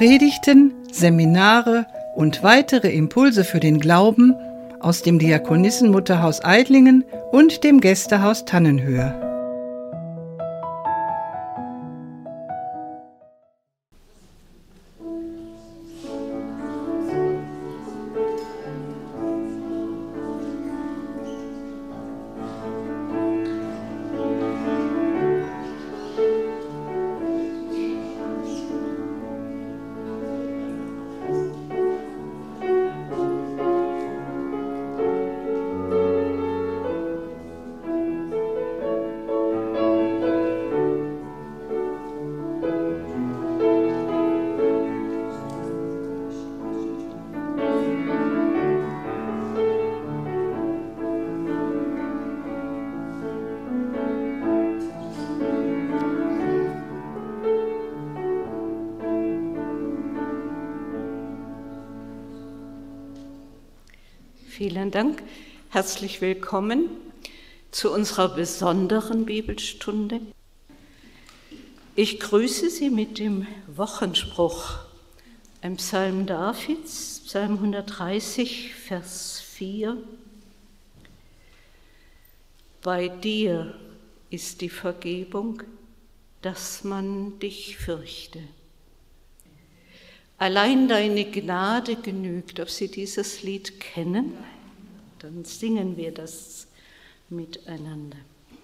Predigten, Seminare und weitere Impulse für den Glauben aus dem Diakonissenmutterhaus Eidlingen und dem Gästehaus Tannenhöhe. Vielen Dank. Herzlich willkommen zu unserer besonderen Bibelstunde. Ich grüße Sie mit dem Wochenspruch, einem Psalm Davids, Psalm 130, Vers 4. Bei dir ist die Vergebung, dass man dich fürchte. Allein deine Gnade genügt. Ob Sie dieses Lied kennen, dann singen wir das miteinander.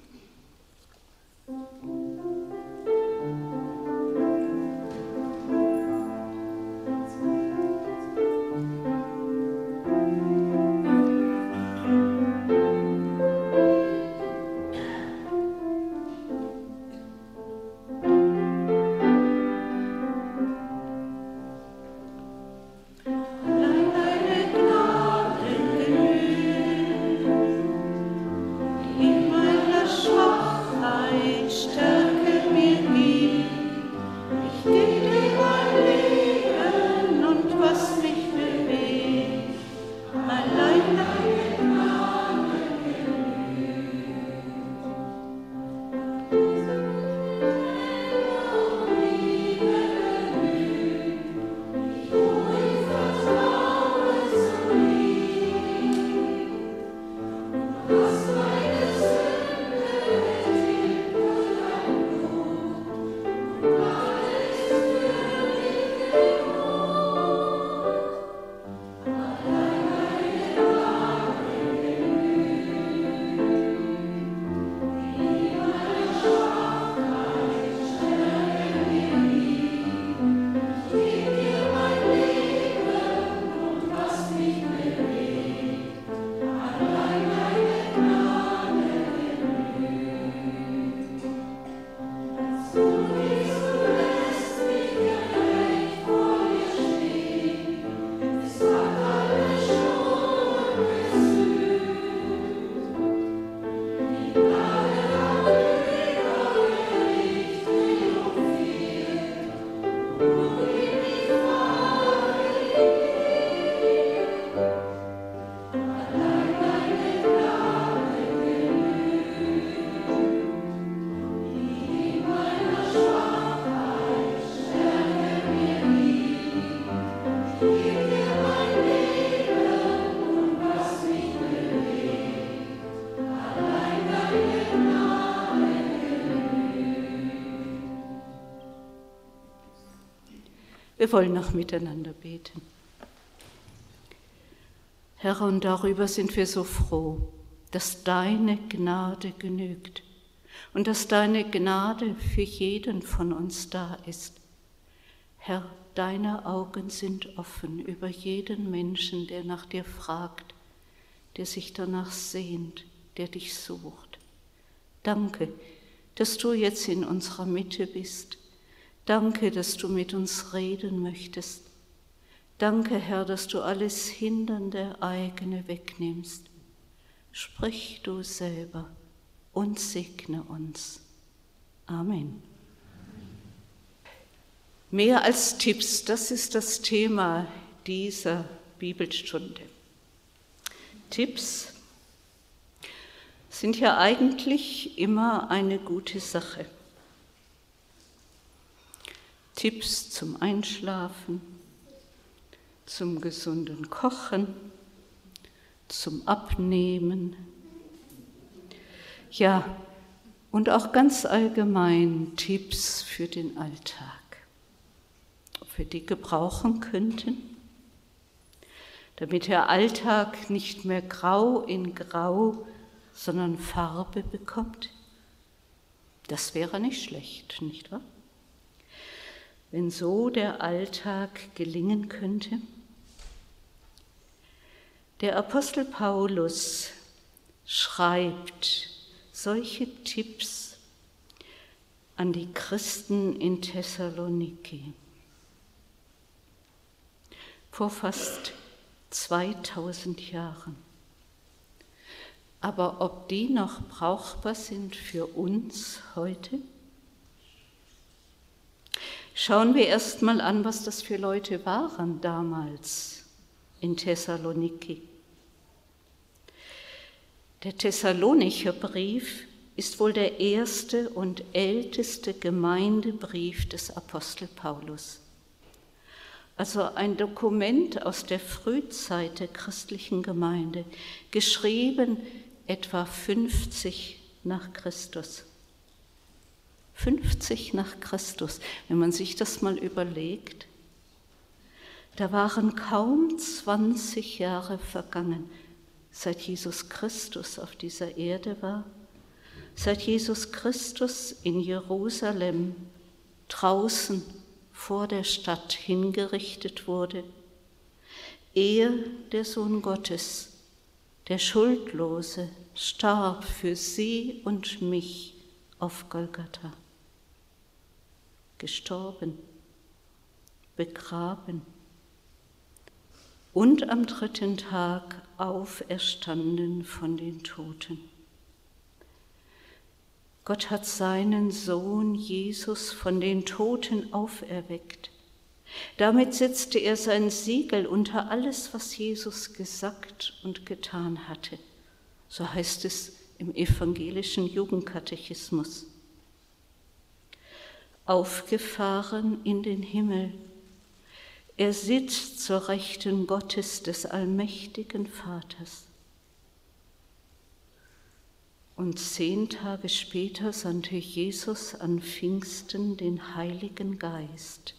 Wir wollen noch miteinander beten. Herr, und darüber sind wir so froh, dass deine Gnade genügt und dass deine Gnade für jeden von uns da ist. Herr, deine Augen sind offen über jeden Menschen, der nach dir fragt, der sich danach sehnt, der dich sucht. Danke, dass du jetzt in unserer Mitte bist. Danke, dass du mit uns reden möchtest. Danke, Herr, dass du alles Hindernde eigene wegnimmst. Sprich du selber und segne uns. Amen. Mehr als Tipps, das ist das Thema dieser Bibelstunde. Tipps sind ja eigentlich immer eine gute Sache. Tipps zum Einschlafen, zum gesunden Kochen, zum Abnehmen. Ja, und auch ganz allgemein Tipps für den Alltag, ob wir die gebrauchen könnten, damit der Alltag nicht mehr grau in grau, sondern Farbe bekommt. Das wäre nicht schlecht, nicht wahr? Wenn so der Alltag gelingen könnte. Der Apostel Paulus schreibt solche Tipps an die Christen in Thessaloniki vor fast 2000 Jahren. Aber ob die noch brauchbar sind für uns heute? Schauen wir erst mal an, was das für Leute waren damals in Thessaloniki. Der Thessalonicher Brief ist wohl der erste und älteste Gemeindebrief des Apostel Paulus. Also ein Dokument aus der Frühzeit der christlichen Gemeinde, geschrieben etwa 50 nach Christus. 50 nach Christus, wenn man sich das mal überlegt, da waren kaum 20 Jahre vergangen, seit Jesus Christus auf dieser Erde war, seit Jesus Christus in Jerusalem draußen vor der Stadt hingerichtet wurde, er, der Sohn Gottes, der Schuldlose, starb für sie und mich auf Golgatha. Gestorben, begraben und am 3. Tag auferstanden von den Toten. Gott hat seinen Sohn Jesus von den Toten auferweckt. Damit setzte er sein Siegel unter alles, was Jesus gesagt und getan hatte. So heißt es im evangelischen Jugendkatechismus. Aufgefahren in den Himmel, er sitzt zur Rechten Gottes des allmächtigen Vaters. Und 10 Tage später sandte Jesus an Pfingsten den Heiligen Geist.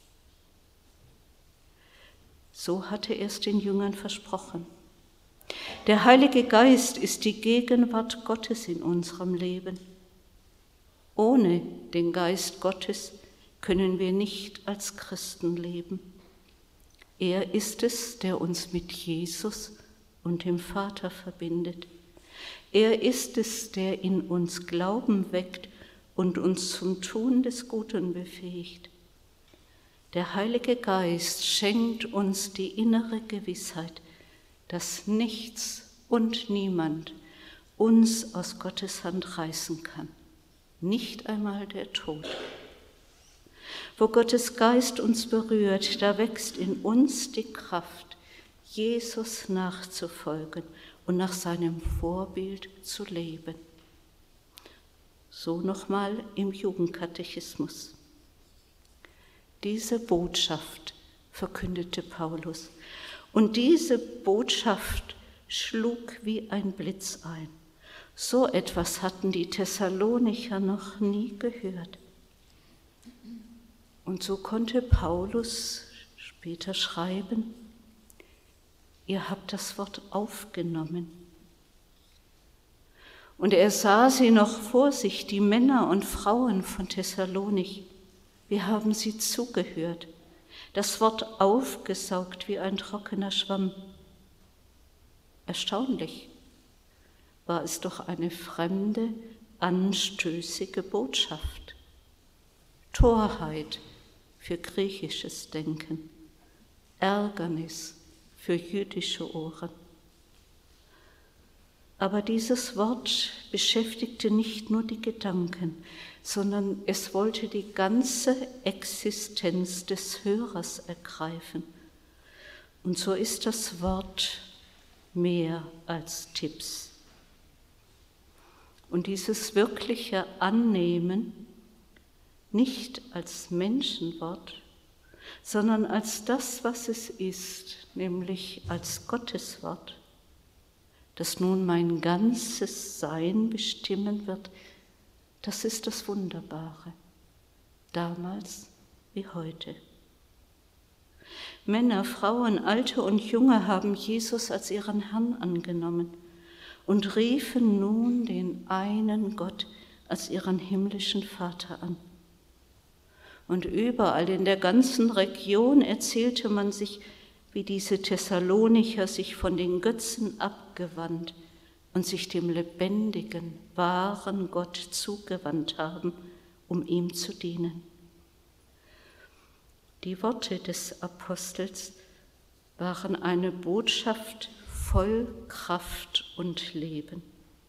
So hatte er es den Jüngern versprochen. Der Heilige Geist ist die Gegenwart Gottes in unserem Leben. Ohne den Geist Gottes können wir nicht als Christen leben. Er ist es, der uns mit Jesus und dem Vater verbindet. Er ist es, der in uns Glauben weckt und uns zum Tun des Guten befähigt. Der Heilige Geist schenkt uns die innere Gewissheit, dass nichts und niemand uns aus Gottes Hand reißen kann, nicht einmal der Tod. Wo Gottes Geist uns berührt, da wächst in uns die Kraft, Jesus nachzufolgen und nach seinem Vorbild zu leben. So nochmal im Jugendkatechismus. Diese Botschaft verkündete Paulus und diese Botschaft schlug wie ein Blitz ein. So etwas hatten die Thessalonicher noch nie gehört. Und so konnte Paulus später schreiben, ihr habt das Wort aufgenommen. Und er sah sie noch vor sich, die Männer und Frauen von Thessalonich. Wir haben sie zugehört, das Wort aufgesaugt wie ein trockener Schwamm. Erstaunlich war es doch eine fremde, anstößige Botschaft. Torheit für griechisches Denken, Ärgernis für jüdische Ohren. Aber dieses Wort beschäftigte nicht nur die Gedanken, sondern es wollte die ganze Existenz des Hörers ergreifen. Und so ist das Wort mehr als Tipps. Und dieses wirkliche Annehmen nicht als Menschenwort, sondern als das, was es ist, nämlich als Gottes Wort, das nun mein ganzes Sein bestimmen wird, das ist das Wunderbare, damals wie heute. Männer, Frauen, Alte und Junge haben Jesus als ihren Herrn angenommen und riefen nun den einen Gott als ihren himmlischen Vater an. Und überall in der ganzen Region erzählte man sich, wie diese Thessalonicher sich von den Götzen abgewandt und sich dem lebendigen, wahren Gott zugewandt haben, um ihm zu dienen. Die Worte des Apostels waren eine Botschaft voll Kraft und Leben.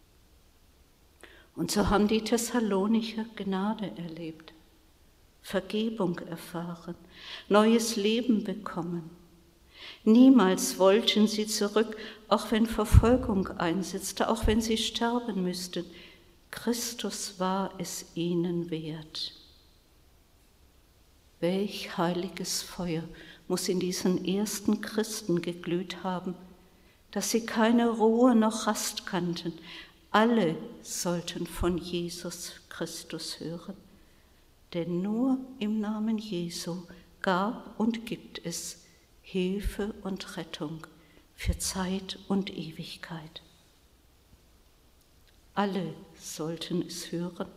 Und so haben die Thessalonicher Gnade erlebt, Vergebung erfahren, neues Leben bekommen. Niemals wollten sie zurück, auch wenn Verfolgung einsetzte, auch wenn sie sterben müssten. Christus war es ihnen wert. Welch heiliges Feuer muss in diesen ersten Christen geglüht haben, dass sie keine Ruhe noch Rast kannten. Alle sollten von Jesus Christus hören, denn nur im Namen Jesu gab und gibt es Hilfe und Rettung für Zeit und Ewigkeit. Alle sollten es hören,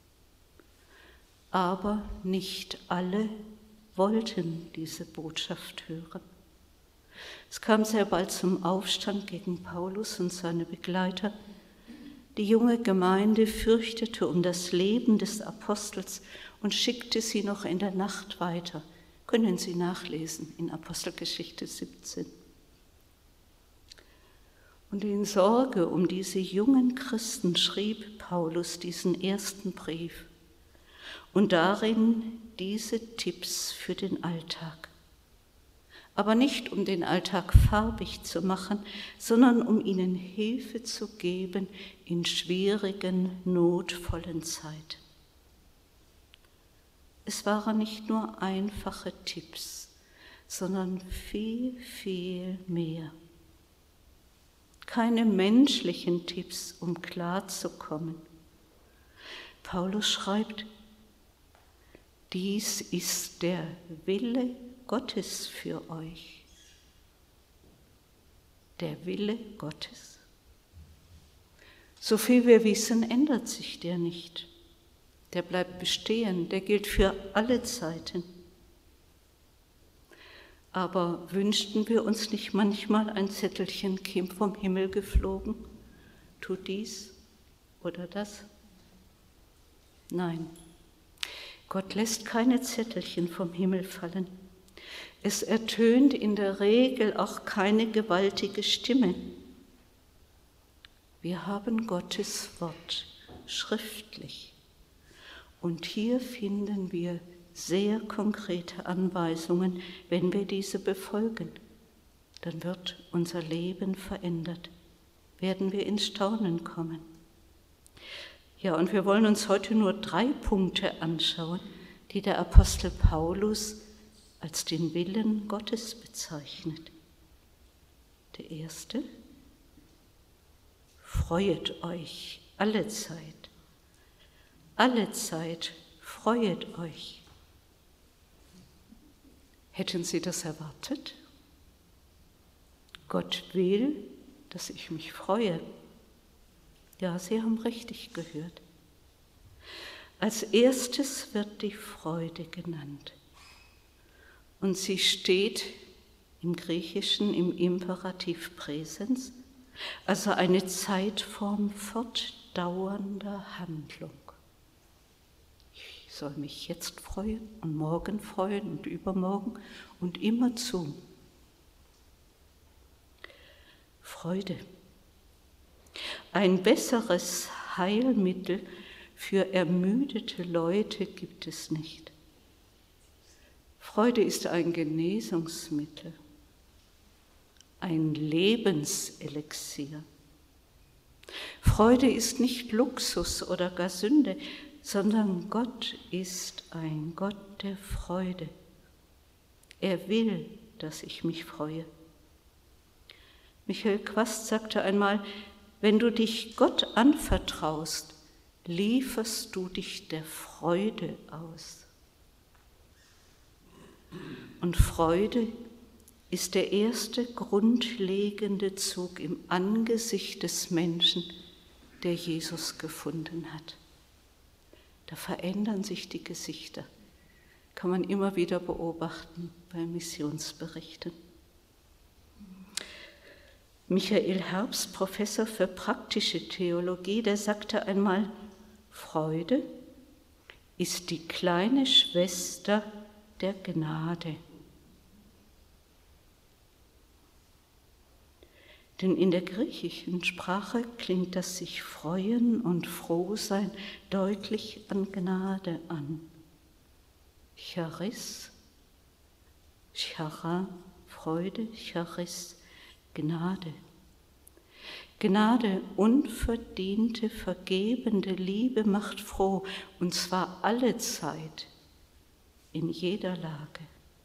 aber nicht alle wollten diese Botschaft hören. Es kam sehr bald zum Aufstand gegen Paulus und seine Begleiter. Die junge Gemeinde fürchtete um das Leben des Apostels und schickte sie noch in der Nacht weiter. Können Sie nachlesen in Apostelgeschichte 17. Und in Sorge um diese jungen Christen schrieb Paulus diesen ersten Brief und darin diese Tipps für den Alltag. Aber nicht um den Alltag farbig zu machen, sondern um ihnen Hilfe zu geben in schwierigen, notvollen Zeiten. Es waren nicht nur einfache Tipps, sondern viel, viel mehr. Keine menschlichen Tipps, um klarzukommen. Paulus schreibt, dies ist der Wille Gottes für euch. Der Wille Gottes. So viel wir wissen, ändert sich der nicht. Der bleibt bestehen, der gilt für alle Zeiten. Aber wünschten wir uns nicht manchmal ein Zettelchen käme vom Himmel geflogen? Tut dies oder das? Nein, Gott lässt keine Zettelchen vom Himmel fallen. Es ertönt in der Regel auch keine gewaltige Stimme. Wir haben Gottes Wort schriftlich. Und hier finden wir sehr konkrete Anweisungen. Wenn wir diese befolgen, dann wird unser Leben verändert, werden wir ins Staunen kommen. Ja, und wir wollen uns heute nur 3 Punkte anschauen, die der Apostel Paulus als den Willen Gottes bezeichnet. Der erste: Freuet euch alle Zeit. Alle Zeit freuet euch. Hätten Sie das erwartet? Gott will, dass ich mich freue. Ja, Sie haben richtig gehört. Als erstes wird die Freude genannt. Und sie steht im Griechischen im Imperativ Präsens, also eine Zeitform fortdauernder Handlung. Ich soll mich jetzt freuen und morgen freuen und übermorgen und immerzu. Freude. Ein besseres Heilmittel für ermüdete Leute gibt es nicht. Freude ist ein Genesungsmittel, ein Lebenselixier. Freude ist nicht Luxus oder gar Sünde, sondern Gott ist ein Gott der Freude. Er will, dass ich mich freue. Michael Quast sagte einmal, wenn du dich Gott anvertraust, lieferst du dich der Freude aus. Und Freude ist der erste grundlegende Zug im Angesicht des Menschen, der Jesus gefunden hat. Da verändern sich die Gesichter, kann man immer wieder beobachten bei Missionsberichten. Michael Herbst, Professor für praktische Theologie, der sagte einmal, Freude ist die kleine Schwester der Gnade. Denn in der griechischen Sprache klingt das sich freuen und froh sein deutlich an Gnade an. Charis, Chara, Freude, Charis, Gnade. Gnade, unverdiente, vergebende Liebe macht froh, und zwar alle Zeit, in jeder Lage.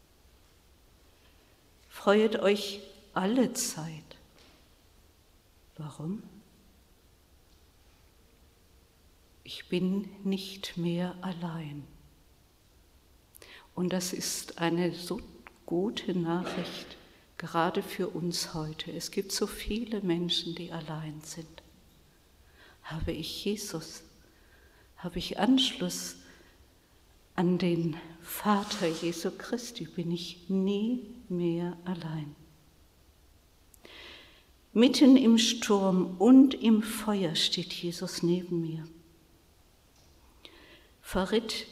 Freuet euch alle Zeit. Warum? Ich bin nicht mehr allein. Und das ist eine so gute Nachricht, gerade für uns heute. Es gibt so viele Menschen, die allein sind. Habe ich Jesus? Habe ich Anschluss an den Vater Jesu Christi? Bin ich nie mehr allein. Mitten im Sturm und im Feuer steht Jesus neben mir. Farid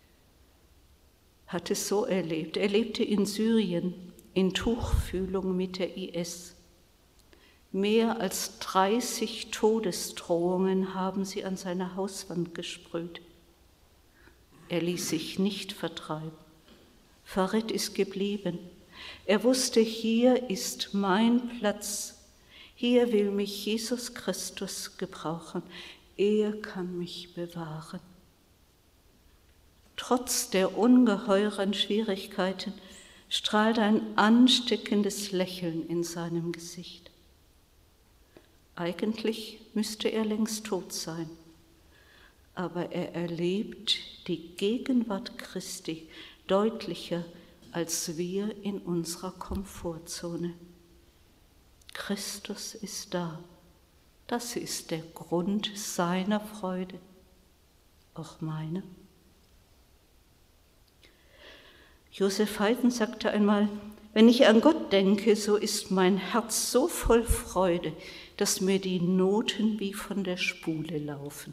hat es so erlebt. Er lebte in Syrien in Tuchfühlung mit der IS. Mehr als 30 Todesdrohungen haben sie an seiner Hauswand gesprüht. Er ließ sich nicht vertreiben. Farid ist geblieben. Er wusste, hier ist mein Platz. Hier will mich Jesus Christus gebrauchen. Er kann mich bewahren. Trotz der ungeheuren Schwierigkeiten strahlt ein ansteckendes Lächeln in seinem Gesicht. Eigentlich müsste er längst tot sein, aber er erlebt die Gegenwart Christi deutlicher als wir in unserer Komfortzone. Christus ist da. Das ist der Grund seiner Freude, auch meine. Josef Haydn sagte einmal, wenn ich an Gott denke, so ist mein Herz so voll Freude, dass mir die Noten wie von der Spule laufen.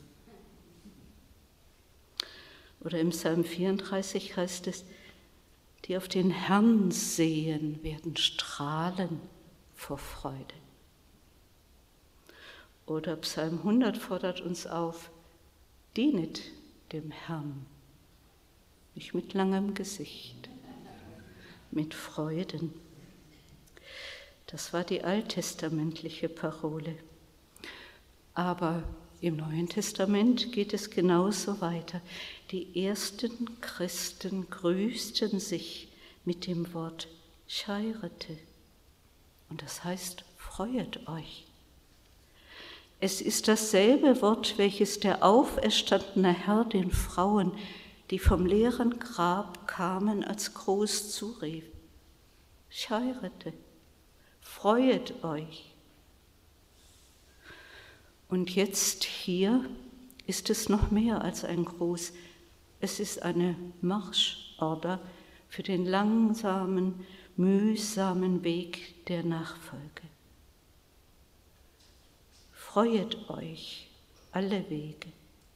Oder im Psalm 34 heißt es, die auf den Herrn sehen, werden strahlen vor Freude. Oder Psalm 100 fordert uns auf, dienet dem Herrn, nicht mit langem Gesicht, mit Freuden. Das war die alttestamentliche Parole. Aber im Neuen Testament geht es genauso weiter. Die ersten Christen grüßten sich mit dem Wort Chairete. Und das heißt, freuet euch. Es ist dasselbe Wort, welches der auferstandene Herr den Frauen, die vom leeren Grab kamen, als Gruß zurief. Chairete, freuet euch. Und jetzt hier ist es noch mehr als ein Gruß. Es ist eine Marschorder für den langsamen, mühsamen Weg der Nachfolge. Freuet euch alle Wege.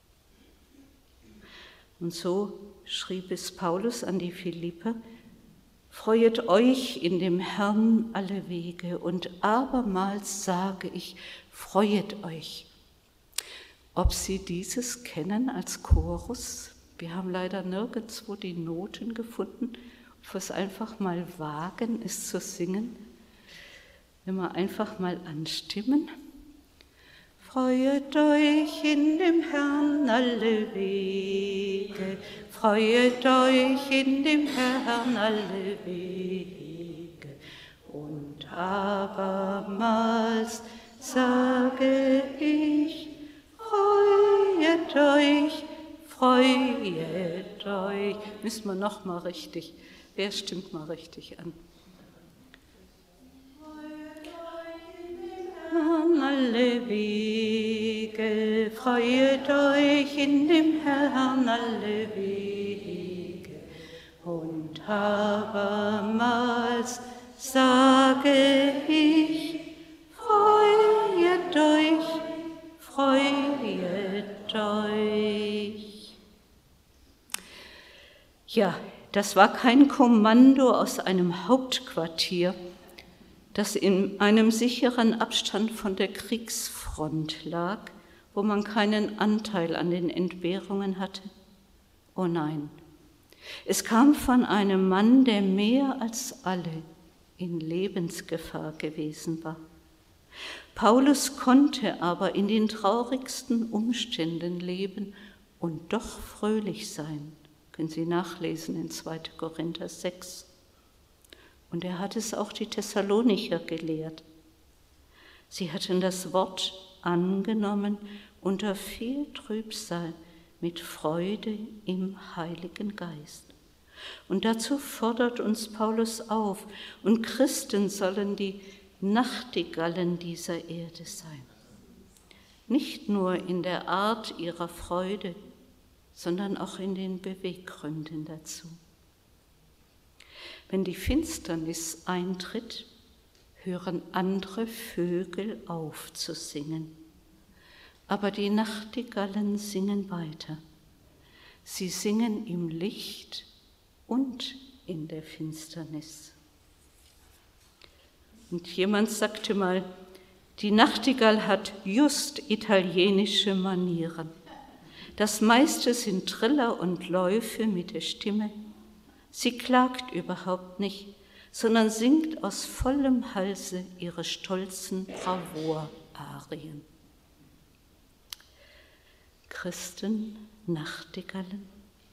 Und so schrieb es Paulus an die Philipper, freuet euch in dem Herrn alle Wege, und abermals sage ich, freuet euch. Ob Sie dieses kennen als Chorus? Wir haben leider nirgendwo die Noten gefunden, ob wir es einfach mal wagen, es zu singen. Wenn wir einfach mal anstimmen. Freuet euch in dem Herrn alle Wege, freuet euch in dem Herrn alle Wege. Und abermals sage ich, freuet euch, freuet euch. Müssen wir noch mal richtig, wer stimmt mal richtig an? Alle Wege, freuet euch in dem Herrn alle Wege. Und abermals sage ich, freuet euch, freuet euch. Ja, das war kein Kommando aus einem Hauptquartier, das in einem sicheren Abstand von der Kriegsfront lag, wo man keinen Anteil an den Entbehrungen hatte. Oh nein, es kam von einem Mann, der mehr als alle in Lebensgefahr gewesen war. Paulus konnte aber in den traurigsten Umständen leben und doch fröhlich sein. Können Sie nachlesen in 2. Korinther 6. Und er hat es auch die Thessalonicher gelehrt. Sie hatten das Wort angenommen unter viel Trübsal mit Freude im Heiligen Geist. Und dazu fordert uns Paulus auf, und Christen sollen die Nachtigallen dieser Erde sein. Nicht nur in der Art ihrer Freude, sondern auch in den Beweggründen dazu. Wenn die Finsternis eintritt, hören andere Vögel auf zu singen. Aber die Nachtigallen singen weiter. Sie singen im Licht und in der Finsternis. Und jemand sagte mal, die Nachtigall hat just italienische Manieren. Das meiste sind Triller und Läufe mit der Stimme. Sie klagt überhaupt nicht, sondern singt aus vollem Halse ihre stolzen Bravour-Arien. Christen, Nachtigallen.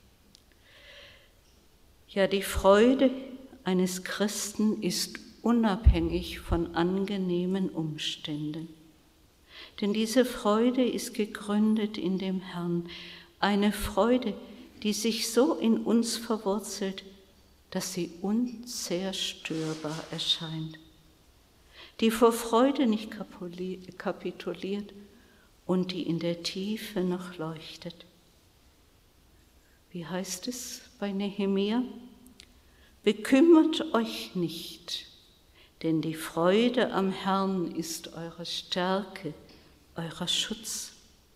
Ja, die Freude eines Christen ist unabhängig von angenehmen Umständen. Denn diese Freude ist gegründet in dem Herrn, eine Freude, die sich so in uns verwurzelt, dass sie unzerstörbar erscheint, die vor Freude nicht kapituliert und die in der Tiefe noch leuchtet. Wie heißt es bei Nehemia? Bekümmert euch nicht, denn die Freude am Herrn ist eure Stärke, euer Schutz.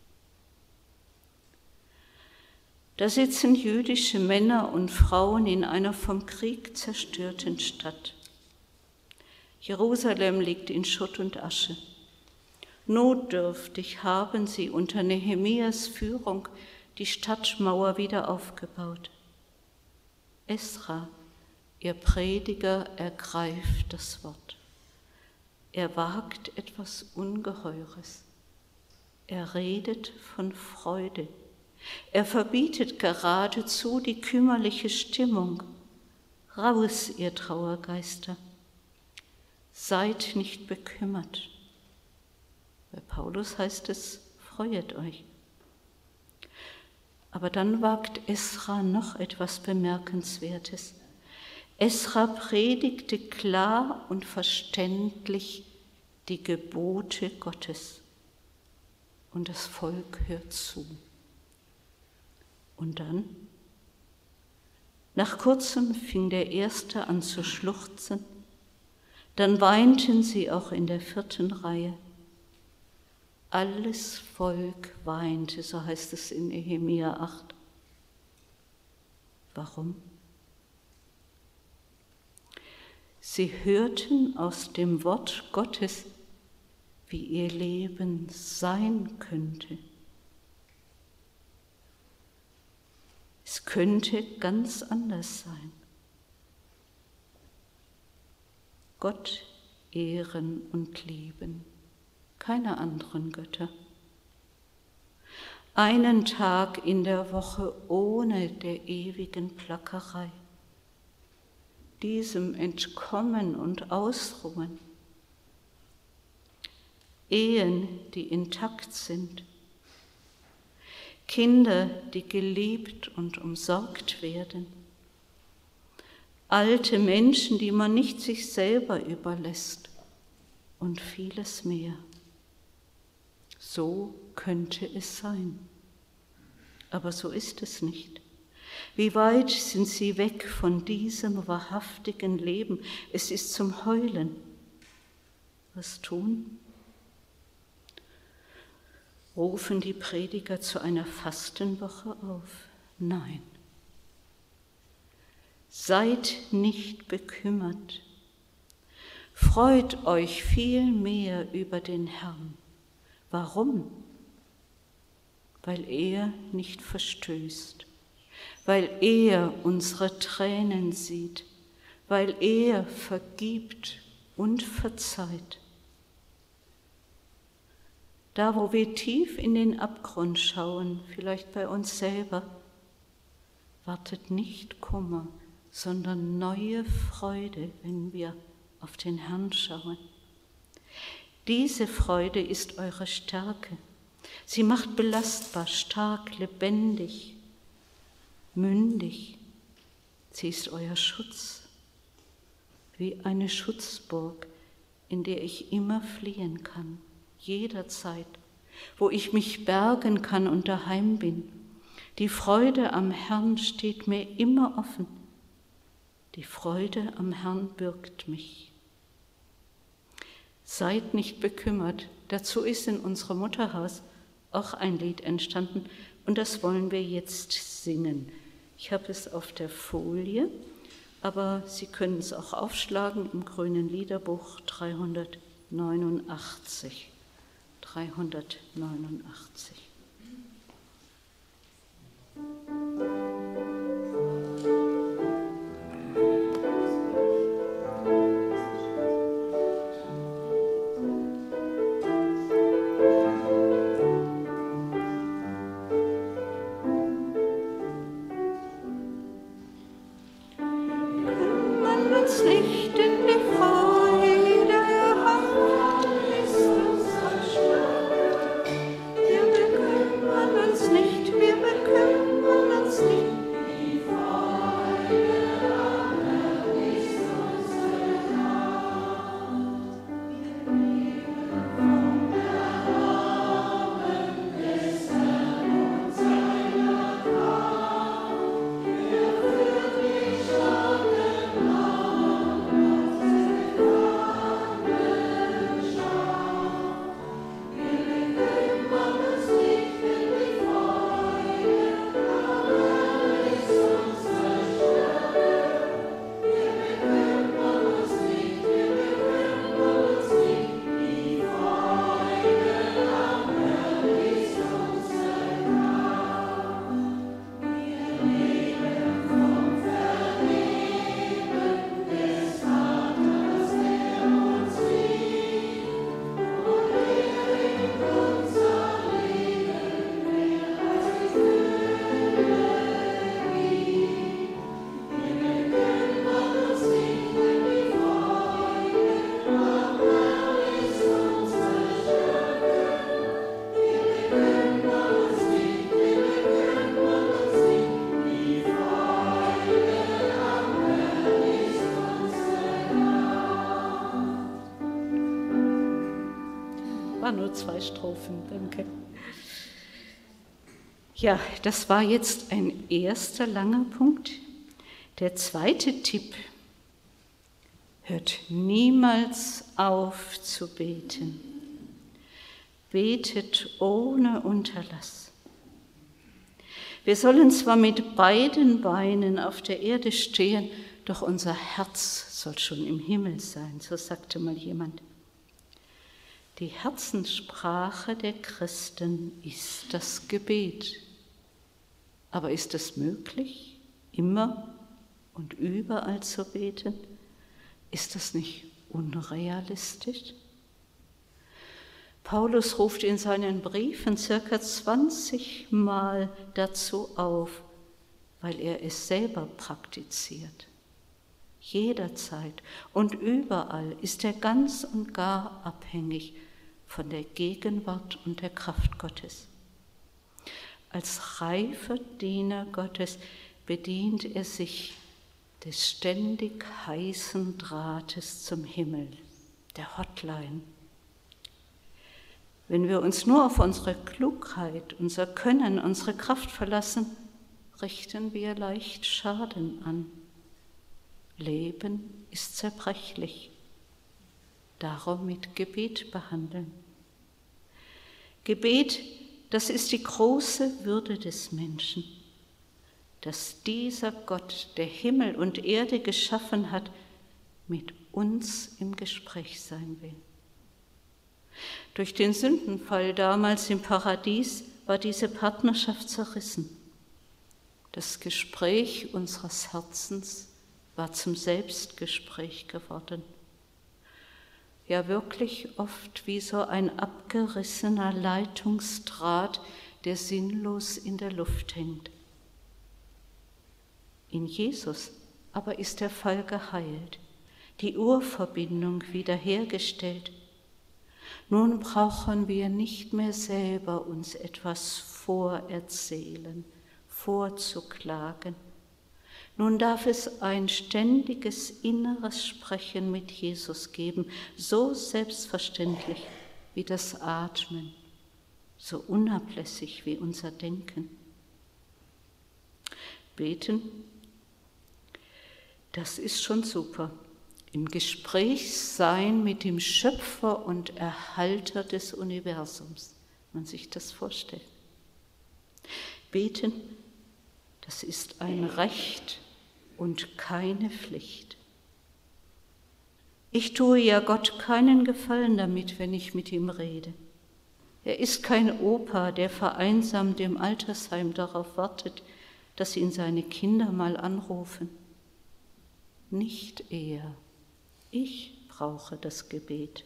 Da sitzen jüdische Männer und Frauen in einer vom Krieg zerstörten Stadt. Jerusalem liegt in Schutt und Asche. Notdürftig haben sie unter Nehemias Führung die Stadtmauer wieder aufgebaut. Esra, ihr Prediger, ergreift das Wort. Er wagt etwas Ungeheures. Er redet von Freude. Er verbietet geradezu die kümmerliche Stimmung. Raus, ihr Trauergeister. Seid nicht bekümmert. Bei Paulus heißt es, freuet euch. Aber dann wagt Esra noch etwas Bemerkenswertes. Esra predigte klar und verständlich die Gebote Gottes. Und das Volk hört zu. Und dann? Nach kurzem fing der Erste an zu schluchzen, dann weinten sie auch in der 4. Reihe. Alles Volk weinte, so heißt es in Nehemia 8. Warum? Sie hörten aus dem Wort Gottes, wie ihr Leben sein könnte. Es könnte ganz anders sein. Gott ehren und lieben, keine anderen Götter. einen Tag in der Woche ohne der ewigen Plackerei, diesem entkommen und ausruhen, Ehen, die intakt sind, Kinder, die geliebt und umsorgt werden, alte Menschen, die man nicht sich selber überlässt und vieles mehr. So könnte es sein. Aber so ist es nicht. Wie weit sind sie weg von diesem wahrhaftigen Leben? Es ist zum Heulen. Was tun? Rufen die Prediger zu einer Fastenwoche auf? Nein. Seid nicht bekümmert. Freut euch vielmehr über den Herrn. Warum? Weil er nicht verstößt, weil er unsere Tränen sieht, weil er vergibt und verzeiht. Da, wo wir tief in den Abgrund schauen, vielleicht bei uns selber, wartet nicht Kummer, sondern neue Freude, wenn wir auf den Herrn schauen. Diese Freude ist eure Stärke. Sie macht belastbar, stark, lebendig, mündig. Sie ist euer Schutz, wie eine Schutzburg, in der ich immer fliehen kann, jederzeit, wo ich mich bergen kann und daheim bin. Die Freude am Herrn steht mir immer offen. Die Freude am Herrn birgt mich. Seid nicht bekümmert. Dazu ist in unserem Mutterhaus auch ein Lied entstanden und das wollen wir jetzt singen. Ich habe es auf der Folie, aber Sie können es auch aufschlagen im grünen Liederbuch 389. 389. Nur 2 Strophen, danke. Ja, das war jetzt ein erster langer Punkt. Der zweite Tipp: Hört niemals auf zu beten. Betet ohne Unterlass. Wir sollen zwar mit beiden Beinen auf der Erde stehen, doch unser Herz soll schon im Himmel sein, so sagte mal jemand. Die Herzenssprache der Christen ist das Gebet. Aber ist es möglich, immer und überall zu beten? Ist das nicht unrealistisch? Paulus ruft in seinen Briefen circa 20 Mal dazu auf, weil er es selber praktiziert. Jederzeit und überall ist er ganz und gar abhängig von der Gegenwart und der Kraft Gottes. Als reifer Diener Gottes bedient er sich des ständig heißen Drahtes zum Himmel, der Hotline. Wenn wir uns nur auf unsere Klugheit, unser Können, unsere Kraft verlassen, richten wir leicht Schaden an. Leben ist zerbrechlich. Darum mit Gebet behandeln. Gebet, das ist die große Würde des Menschen, dass dieser Gott, der Himmel und Erde geschaffen hat, mit uns im Gespräch sein will. Durch den Sündenfall damals im Paradies war diese Partnerschaft zerrissen. Das Gespräch unseres Herzens war zum Selbstgespräch geworden. Ja, wirklich oft wie so ein abgerissener Leitungsdraht, der sinnlos in der Luft hängt. In Jesus aber ist der Fall geheilt, die Urverbindung wiederhergestellt. Nun brauchen wir nicht mehr selber uns etwas vorerzählen, vorzuklagen. Nun darf es ein ständiges inneres Sprechen mit Jesus geben, so selbstverständlich wie das Atmen, so unablässig wie unser Denken. Beten, das ist schon super. Im Gespräch sein mit dem Schöpfer und Erhalter des Universums, wenn man sich das vorstellt. Beten, das ist ein Recht und keine Pflicht. Ich tue ja Gott keinen Gefallen damit, wenn ich mit ihm rede. Er ist kein Opa, der vereinsamt im Altersheim darauf wartet, dass ihn seine Kinder mal anrufen. Nicht er. Ich brauche das Gebet.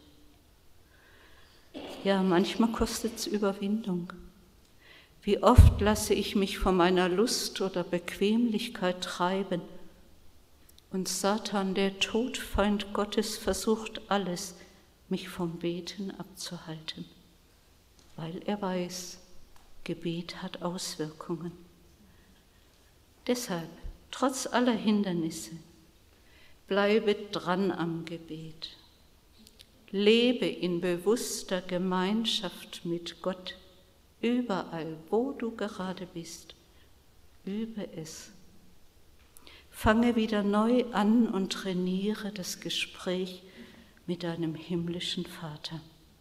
Ja, manchmal kostet es Überwindung. Wie oft lasse ich mich von meiner Lust oder Bequemlichkeit treiben. Und Satan, der Todfeind Gottes, versucht alles, mich vom Beten abzuhalten, weil er weiß, Gebet hat Auswirkungen. Deshalb, trotz aller Hindernisse, bleibe dran am Gebet. Lebe in bewusster Gemeinschaft mit Gott, überall, wo du gerade bist. Übe es. Fange wieder neu an und trainiere das Gespräch mit deinem himmlischen Vater.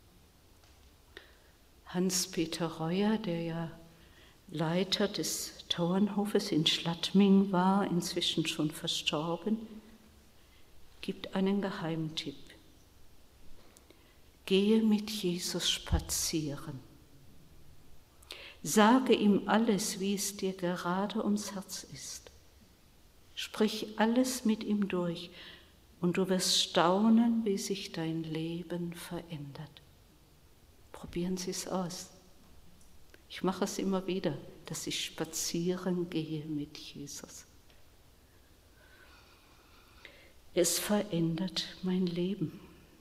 Hans-Peter Reuer, der ja Leiter des Tauernhofes in Schladming war, inzwischen schon verstorben, gibt einen Geheimtipp. Gehe mit Jesus spazieren. Sage ihm alles, wie es dir gerade ums Herz ist. Sprich alles mit ihm durch und du wirst staunen, wie sich dein Leben verändert. Probieren Sie es aus. Ich mache es immer wieder, dass ich spazieren gehe mit Jesus. Es verändert mein Leben.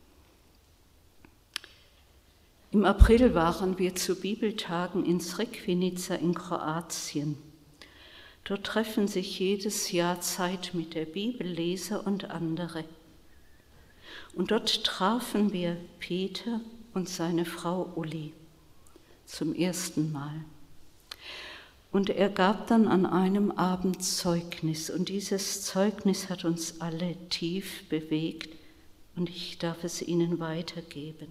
Im April waren wir zu Bibeltagen in Srekvinica in Kroatien. Dort treffen sich jedes Jahr Zeit mit der Bibelleser und andere. Und dort trafen wir Peter und seine Frau Uli zum ersten Mal. Und er gab dann an einem Abend Zeugnis und dieses Zeugnis hat uns alle tief bewegt und ich darf es Ihnen weitergeben.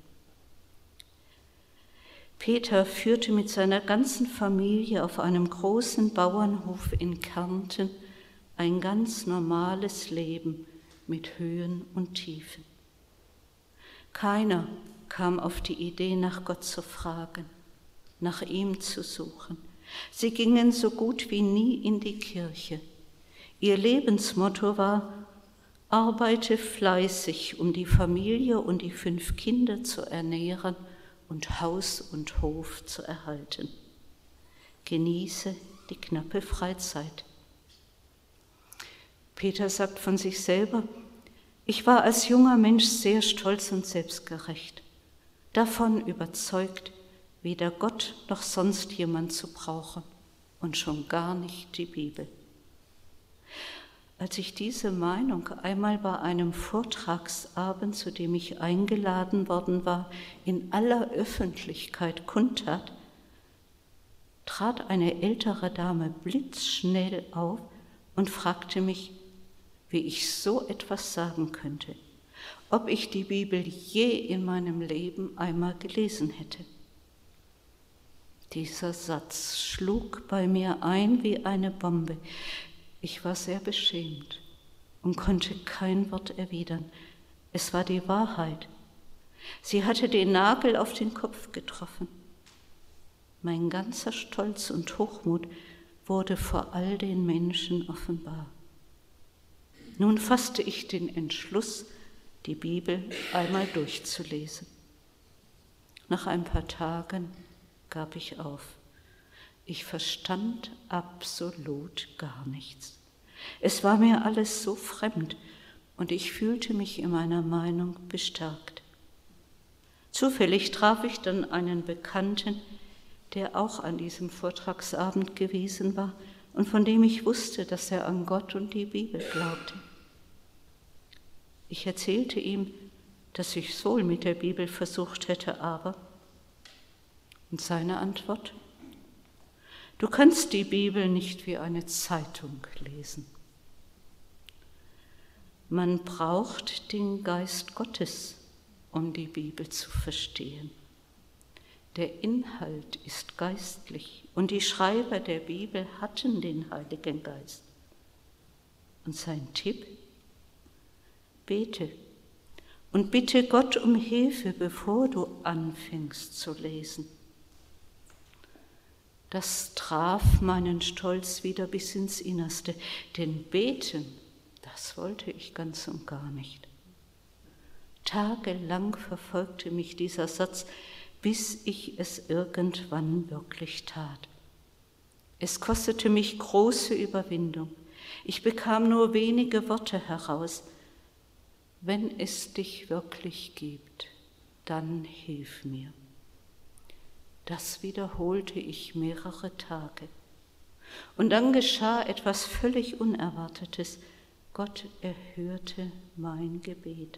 Peter führte mit seiner ganzen Familie auf einem großen Bauernhof in Kärnten ein ganz normales Leben mit Höhen und Tiefen. Keiner kam auf die Idee, nach Gott zu fragen, nach ihm zu suchen. Sie gingen so gut wie nie in die Kirche. Ihr Lebensmotto war: Arbeite fleißig, um die Familie und die 5 Kinder zu ernähren und Haus und Hof zu erhalten. Genieße die knappe Freizeit. Peter sagt von sich selber: Ich war als junger Mensch sehr stolz und selbstgerecht, davon überzeugt, weder Gott noch sonst jemand zu brauchen und schon gar nicht die Bibel. Als ich diese Meinung einmal bei einem Vortragsabend, zu dem ich eingeladen worden war, in aller Öffentlichkeit kundtat, trat eine ältere Dame blitzschnell auf und fragte mich, wie ich so etwas sagen könnte, ob ich die Bibel je in meinem Leben einmal gelesen hätte. Dieser Satz schlug bei mir ein wie eine Bombe. Ich war sehr beschämt und konnte kein Wort erwidern. Es war die Wahrheit. Sie hatte den Nagel auf den Kopf getroffen. Mein ganzer Stolz und Hochmut wurde vor all den Menschen offenbar. Nun fasste ich den Entschluss, die Bibel einmal durchzulesen. Nach ein paar Tagen gab ich auf. Ich verstand absolut gar nichts. Es war mir alles so fremd und ich fühlte mich in meiner Meinung bestärkt. Zufällig traf ich dann einen Bekannten, der auch an diesem Vortragsabend gewesen war und von dem ich wusste, dass er an Gott und die Bibel glaubte. Ich erzählte ihm, dass ich es wohl mit der Bibel versucht hätte, aber... Und seine Antwort: Du kannst die Bibel nicht wie eine Zeitung lesen. Man braucht den Geist Gottes, um die Bibel zu verstehen. Der Inhalt ist geistlich und die Schreiber der Bibel hatten den Heiligen Geist. Und sein Tipp: Bete und bitte Gott um Hilfe, bevor du anfängst zu lesen. Das traf meinen Stolz wieder bis ins Innerste, denn beten, das wollte ich ganz und gar nicht. Tagelang verfolgte mich dieser Satz, bis ich es irgendwann wirklich tat. Es kostete mich große Überwindung. Ich bekam nur wenige Worte heraus. Wenn es dich wirklich gibt, dann hilf mir. Das wiederholte ich mehrere Tage. Und dann geschah etwas völlig Unerwartetes. Gott erhörte mein Gebet.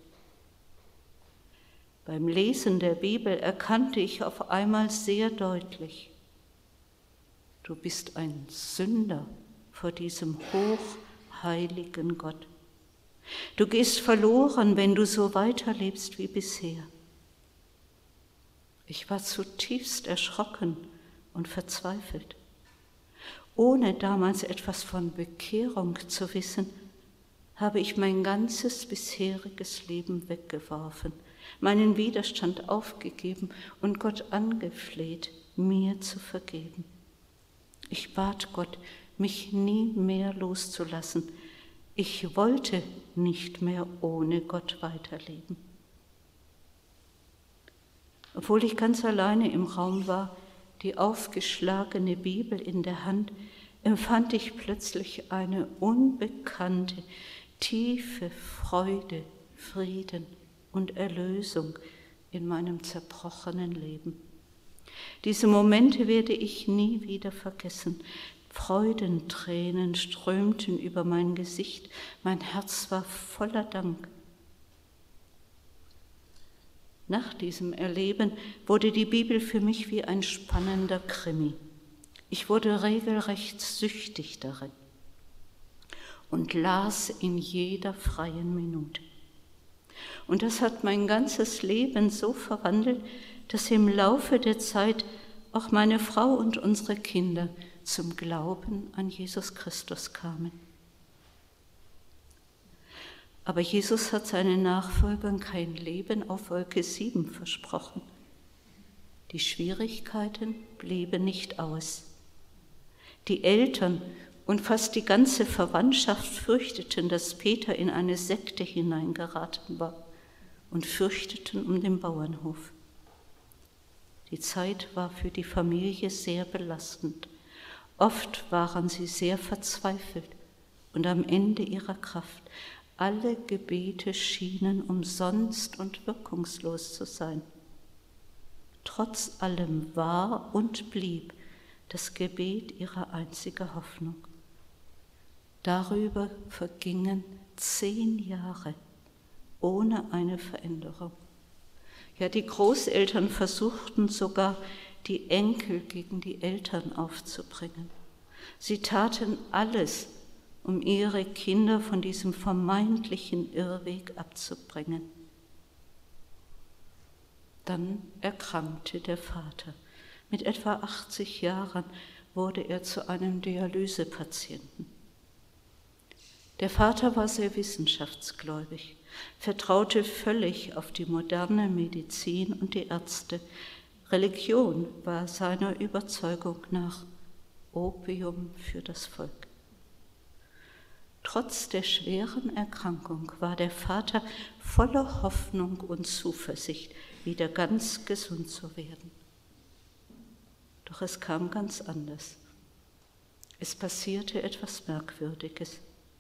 Beim Lesen der Bibel erkannte ich auf einmal sehr deutlich: Du bist ein Sünder vor diesem hochheiligen Gott. Du gehst verloren, wenn du so weiterlebst wie bisher. Ich war zutiefst erschrocken und verzweifelt. Ohne damals etwas von Bekehrung zu wissen, habe ich mein ganzes bisheriges Leben weggeworfen, meinen Widerstand aufgegeben und Gott angefleht, mir zu vergeben. Ich bat Gott, mich nie mehr loszulassen. Ich wollte nicht mehr ohne Gott weiterleben. Obwohl ich ganz alleine im Raum war, die aufgeschlagene Bibel in der Hand, empfand ich plötzlich eine unbekannte, tiefe Freude, Frieden und Erlösung in meinem zerbrochenen Leben. Diese Momente werde ich nie wieder vergessen. Freudentränen strömten über mein Gesicht, mein Herz war voller Dank. Nach diesem Erleben wurde die Bibel für mich wie ein spannender Krimi. Ich wurde regelrecht süchtig darin und las in jeder freien Minute. Und das hat mein ganzes Leben so verwandelt, dass im Laufe der Zeit auch meine Frau und unsere Kinder zum Glauben an Jesus Christus kamen. Aber Jesus hat seinen Nachfolgern kein Leben auf Wolke 7 versprochen. Die Schwierigkeiten blieben nicht aus. Die Eltern und fast die ganze Verwandtschaft fürchteten, dass Peter in eine Sekte hineingeraten war und fürchteten um den Bauernhof. Die Zeit war für die Familie sehr belastend. Oft waren sie sehr verzweifelt und am Ende ihrer Kraft. Alle Gebete schienen umsonst und wirkungslos zu sein. Trotz allem war und blieb das Gebet ihre einzige Hoffnung. Darüber vergingen 10 Jahre ohne eine Veränderung. Ja, die Großeltern versuchten sogar, die Enkel gegen die Eltern aufzubringen. Sie taten alles, um ihre Kinder von diesem vermeintlichen Irrweg abzubringen. Dann erkrankte der Vater. Mit etwa 80 Jahren wurde er zu einem Dialysepatienten. Der Vater war sehr wissenschaftsgläubig, vertraute völlig auf die moderne Medizin und die Ärzte. Religion war seiner Überzeugung nach Opium für das Volk. Trotz der schweren Erkrankung war der Vater voller Hoffnung und Zuversicht, wieder ganz gesund zu werden. Doch es kam ganz anders. Es passierte etwas Merkwürdiges.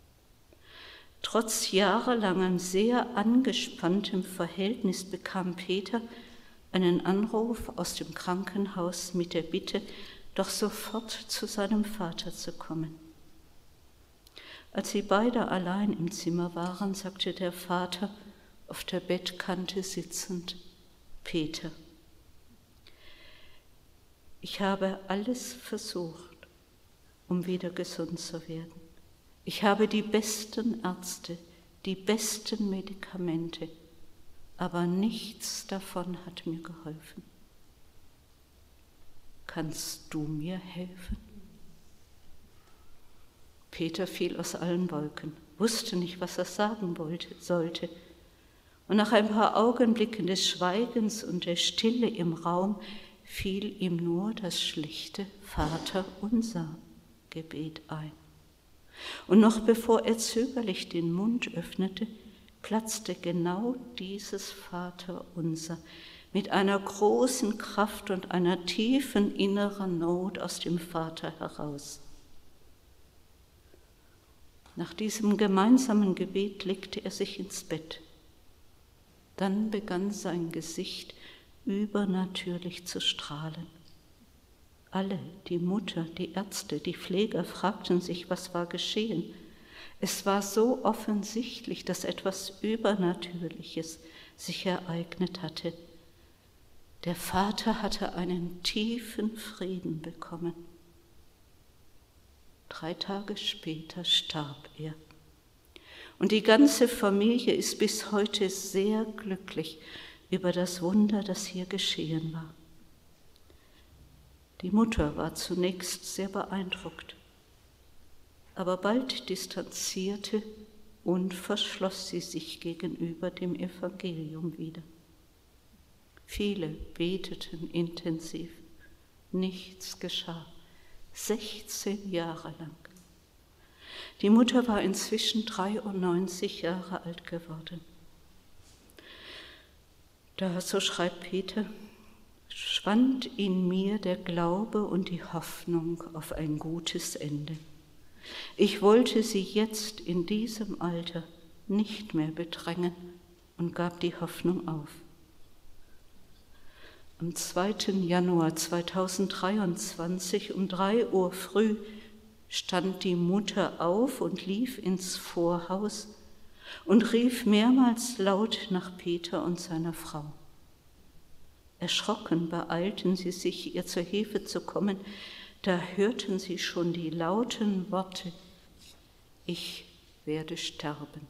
Trotz jahrelangem sehr angespanntem Verhältnis bekam Peter einen Anruf aus dem Krankenhaus mit der Bitte, doch sofort zu seinem Vater zu kommen. Als sie beide allein im Zimmer waren, sagte der Vater, auf der Bettkante sitzend: Peter, ich habe alles versucht, um wieder gesund zu werden. Ich habe die besten Ärzte, die besten Medikamente, aber nichts davon hat mir geholfen. Kannst du mir helfen? Peter fiel aus allen Wolken, wusste nicht, was er sagen sollte. Und nach ein paar Augenblicken des Schweigens und der Stille im Raum fiel ihm nur das schlichte Vaterunser-Gebet ein. Und noch bevor er zögerlich den Mund öffnete, platzte genau dieses Vaterunser mit einer großen Kraft und einer tiefen inneren Not aus dem Vater heraus. Nach diesem gemeinsamen Gebet legte er sich ins Bett. Dann begann sein Gesicht übernatürlich zu strahlen. Alle, die Mutter, die Ärzte, die Pfleger, fragten sich, was war geschehen. Es war so offensichtlich, dass etwas Übernatürliches sich ereignet hatte. Der Vater hatte einen tiefen Frieden bekommen. 3 Tage später starb er. Und die ganze Familie ist bis heute sehr glücklich über das Wunder, das hier geschehen war. Die Mutter war zunächst sehr beeindruckt, aber bald distanzierte und verschloss sie sich gegenüber dem Evangelium wieder. Viele beteten intensiv, nichts geschah, 16 Jahre lang. Die Mutter war inzwischen 93 Jahre alt geworden. Da, so schreibt Peter, schwand in mir der Glaube und die Hoffnung auf ein gutes Ende. Ich wollte sie jetzt in diesem Alter nicht mehr bedrängen und gab die Hoffnung auf. Am 2. Januar 2023 um 3 Uhr früh stand die Mutter auf und lief ins Vorhaus und rief mehrmals laut nach Peter und seiner Frau. Erschrocken beeilten sie sich, ihr zur Hilfe zu kommen. Da hörten sie schon die lauten Worte: Ich werde sterben.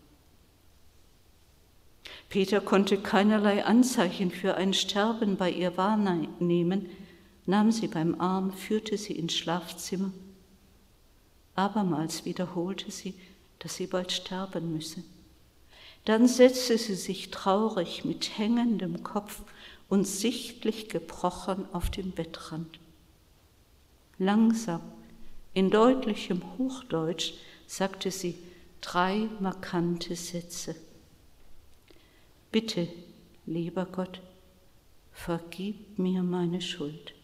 Peter konnte keinerlei Anzeichen für ein Sterben bei ihr wahrnehmen, nahm sie beim Arm, führte sie ins Schlafzimmer. Abermals wiederholte sie, dass sie bald sterben müsse. Dann setzte sie sich traurig mit hängendem Kopf und sichtlich gebrochen auf den Bettrand. Langsam, in deutlichem Hochdeutsch, sagte sie 3 markante Sätze. Bitte, lieber Gott, vergib mir meine Schuld.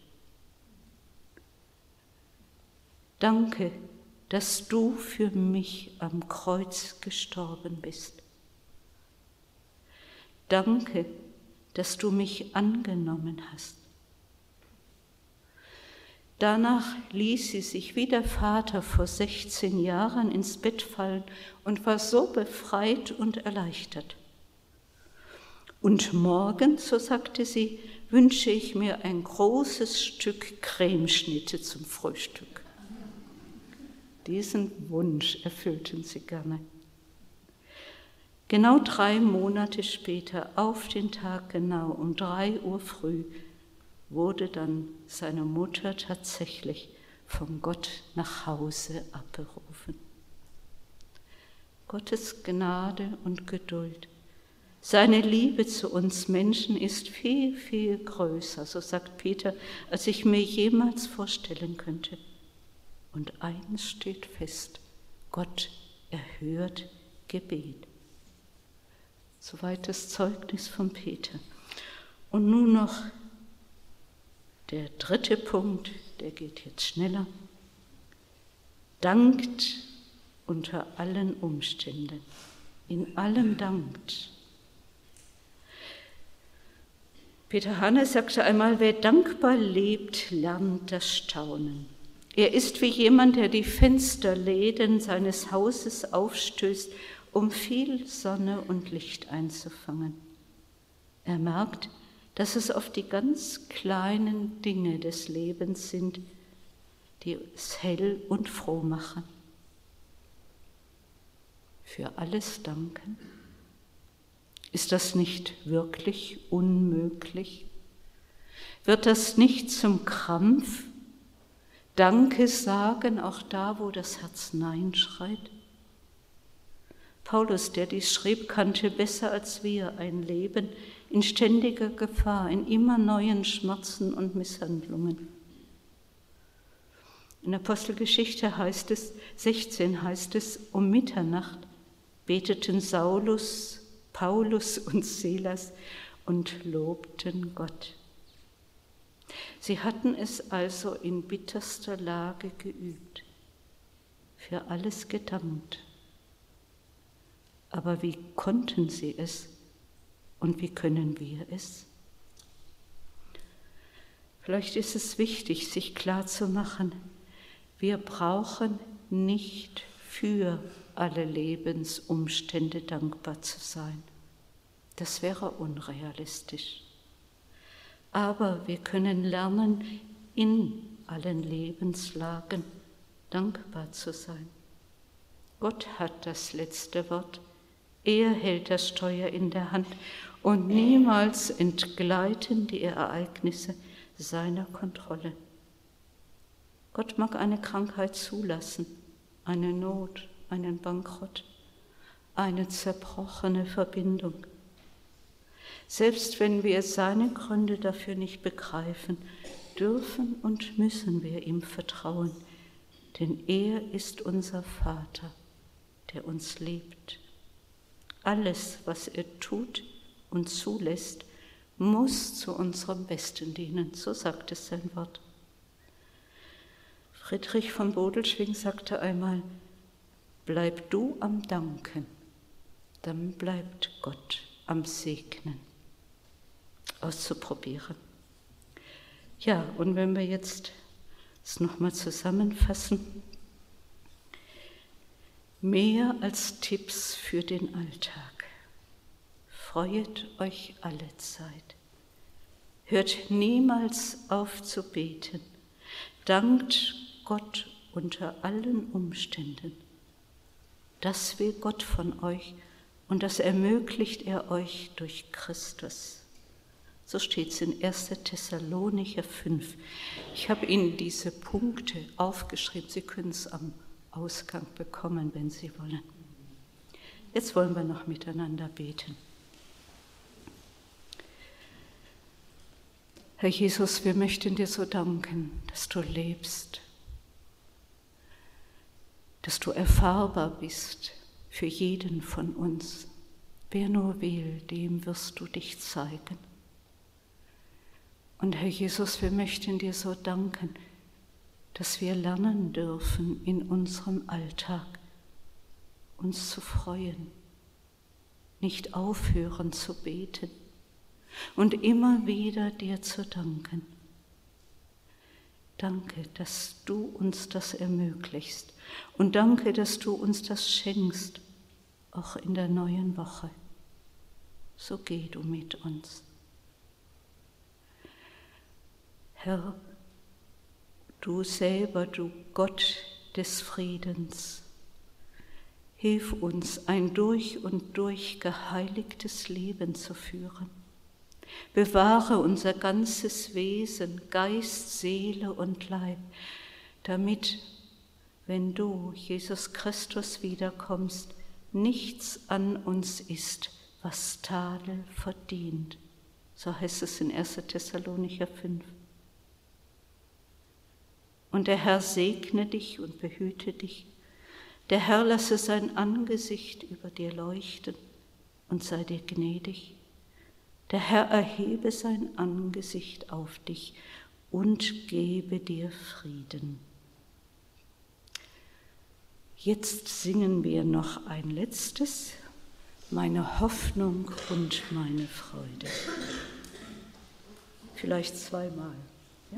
Danke, dass du für mich am Kreuz gestorben bist. Danke, dass du mich angenommen hast. Danach ließ sie sich wie der Vater vor 16 Jahren ins Bett fallen und war so befreit und erleichtert. Und morgen, so sagte sie, wünsche ich mir ein großes Stück Cremeschnitte zum Frühstück. Diesen Wunsch erfüllten sie gerne. Genau 3 Monate später, auf den Tag genau um 3 Uhr früh, wurde dann seine Mutter tatsächlich von Gott nach Hause abberufen. Gottes Gnade und Geduld, seine Liebe zu uns Menschen ist viel, viel größer, so sagt Peter, als ich mir jemals vorstellen könnte. Und eines steht fest, Gott erhört Gebet. Soweit das Zeugnis von Peter. Und nun noch der 3. Punkt, der geht jetzt schneller. Dankt unter allen Umständen. In allem dankt. Peter Hanne sagte einmal, wer dankbar lebt, lernt das Staunen. Er ist wie jemand, der die Fensterläden seines Hauses aufstößt, um viel Sonne und Licht einzufangen. Er merkt, dass es oft die ganz kleinen Dinge des Lebens sind, die es hell und froh machen. Für alles danken? Ist das nicht wirklich unmöglich? Wird das nicht zum Krampf? Danke sagen, auch da, wo das Herz Nein schreit? Paulus, der dies schrieb, kannte besser als wir ein Leben in ständiger Gefahr, in immer neuen Schmerzen und Misshandlungen. In Apostelgeschichte 16 heißt es, um Mitternacht beteten Saulus, Paulus und Silas und lobten Gott. Sie hatten es also in bitterster Lage geübt, für alles gedankt. Aber wie konnten sie es und wie können wir es? Vielleicht ist es wichtig, sich klarzumachen, wir brauchen nicht für alle Lebensumstände dankbar zu sein. Das wäre unrealistisch. Aber wir können lernen, in allen Lebenslagen dankbar zu sein. Gott hat das letzte Wort. Er hält das Steuer in der Hand und niemals entgleiten die Ereignisse seiner Kontrolle. Gott mag eine Krankheit zulassen, eine Not, einen Bankrott, eine zerbrochene Verbindung. Selbst wenn wir seine Gründe dafür nicht begreifen, dürfen und müssen wir ihm vertrauen, denn er ist unser Vater, der uns liebt. Alles, was er tut und zulässt, muss zu unserem Besten dienen, so sagt es sein Wort. Friedrich von Bodelschwingh sagte einmal, bleib du am Danken, dann bleibt Gott am Segnen. Auszuprobieren. Ja, und wenn wir jetzt es nochmal zusammenfassen, mehr als Tipps für den Alltag. Freuet euch alle Zeit. Hört niemals auf zu beten. Dankt Gott unter allen Umständen. Das will Gott von euch und das ermöglicht er euch durch Christus. So steht es in 1. Thessalonicher 5. Ich habe Ihnen diese Punkte aufgeschrieben. Sie können es am Ausgang bekommen, wenn Sie wollen. Jetzt wollen wir noch miteinander beten. Herr Jesus, wir möchten dir so danken, dass du lebst, dass du erfahrbar bist für jeden von uns. Wer nur will, dem wirst du dich zeigen. Und Herr Jesus, wir möchten dir so danken, dass wir lernen dürfen, in unserem Alltag uns zu freuen, nicht aufhören zu beten und immer wieder dir zu danken. Danke, dass du uns das ermöglichst und danke, dass du uns das schenkst, auch in der neuen Woche. So geh du mit uns. Herr, du selber, du Gott des Friedens, hilf uns, ein durch und durch geheiligtes Leben zu führen. Bewahre unser ganzes Wesen, Geist, Seele und Leib, damit, wenn du, Jesus Christus, wiederkommst, nichts an uns ist, was Tadel verdient. So heißt es in 1. Thessalonicher 5. Und der Herr segne dich und behüte dich. Der Herr lasse sein Angesicht über dir leuchten und sei dir gnädig. Der Herr erhebe sein Angesicht auf dich und gebe dir Frieden. Jetzt singen wir noch ein letztes, meine Hoffnung und meine Freude. Vielleicht zweimal. Ja?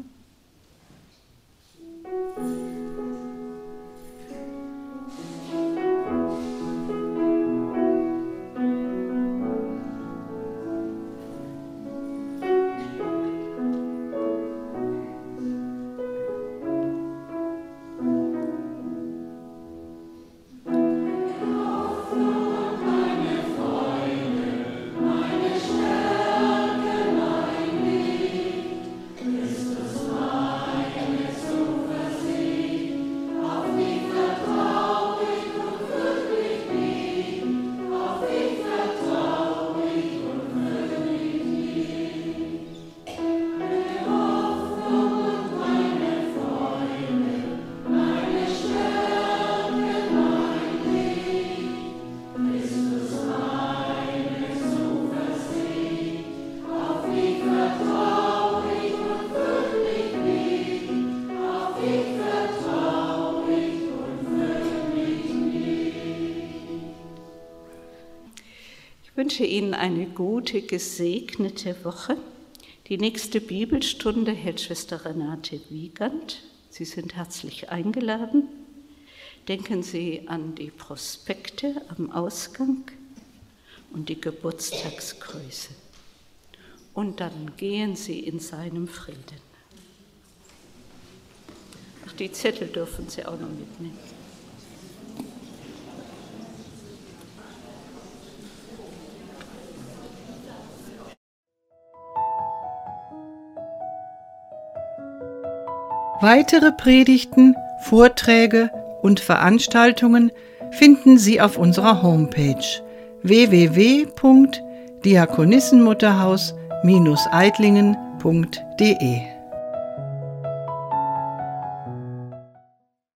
Ich wünsche Ihnen eine gute, gesegnete Woche. Die nächste Bibelstunde hält Schwester Renate Wiegand. Sie sind herzlich eingeladen. Denken Sie an die Prospekte am Ausgang und die Geburtstagsgrüße. Und dann gehen Sie in seinem Frieden. Ach, die Zettel dürfen Sie auch noch mitnehmen. Weitere Predigten, Vorträge und Veranstaltungen finden Sie auf unserer Homepage www.diakonissenmutterhaus-eidlingen.de